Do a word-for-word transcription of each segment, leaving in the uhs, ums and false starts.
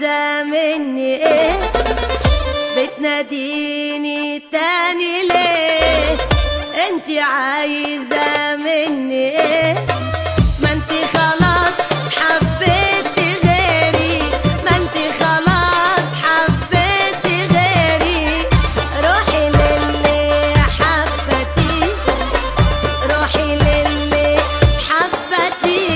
عايزة مني ايه؟ بتناديني تاني ليه؟ انتي عايزة مني ايه؟ ما انتي خلاص حبيتي غيري، ما انتي خلاص حبيتي غيري. روحي للي حبتي، روحي للي حبتي.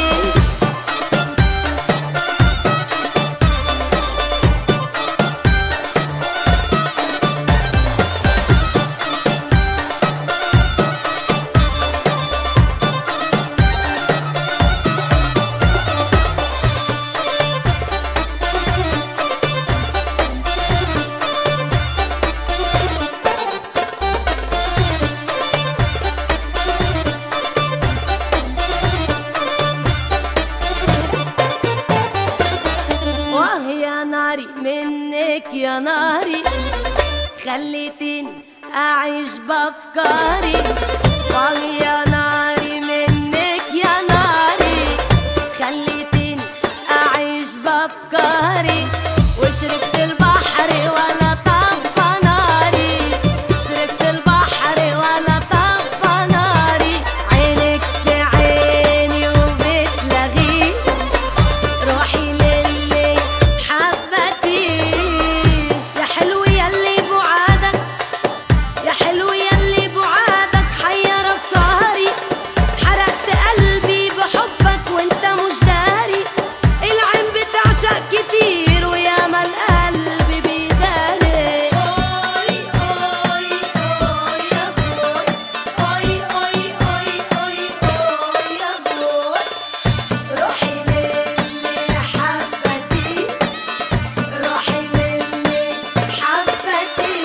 منك يا ناري خليتيني أعيش بأفكاري. واه يا ناري منك يا ناري خليتيني أعيش بأفكاري. وشربت البحر ولا طفى ناري، شربت البحر ولا طفى ناري. عينك في عيني وبتلغي، روحي للي حبتي. يا حلو يلي بعادك، يا حلو يلي بعادك حير أفكاري. حرقت قلبي بحبك وانت مش داري. العين بتعشق كتير وياما القلب بيداري. أوي أوي أوي يا بوي، أوي أوي أوي أوي أوي يا بوي. روحي للي حبتي، روحي للي حبتي.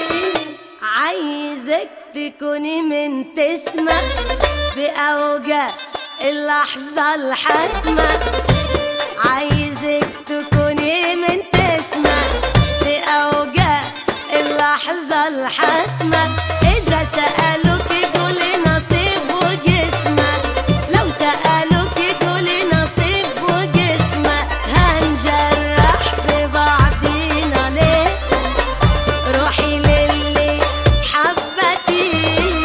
عايزك تكوني من تسمة بأوجع اللحظة الحاسمة. عايزك تكوني من تسمة بأوجع اللحظة الحاسمة. إذا سألوك قولي نصيب وجسمة، لو سألوك قولي نصيب وجسمة. هنجرح في بعضينا ليه؟ روحي للي حبتي.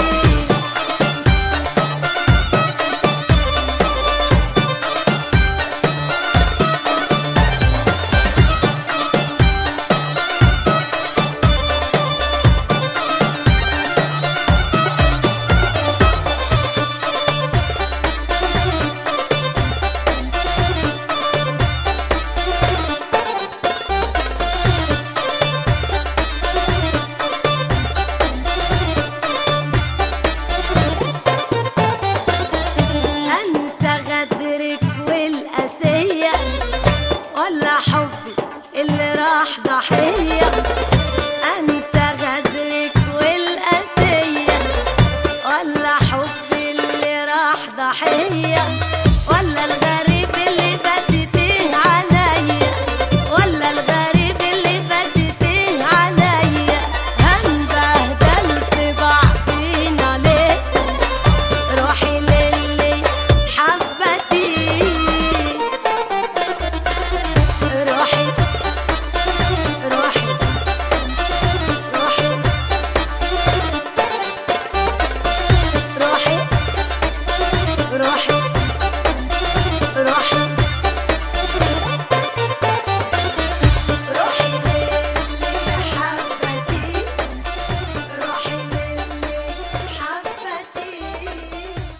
أنسى غدرك والقاسية ولا حبي اللي راح ضحية؟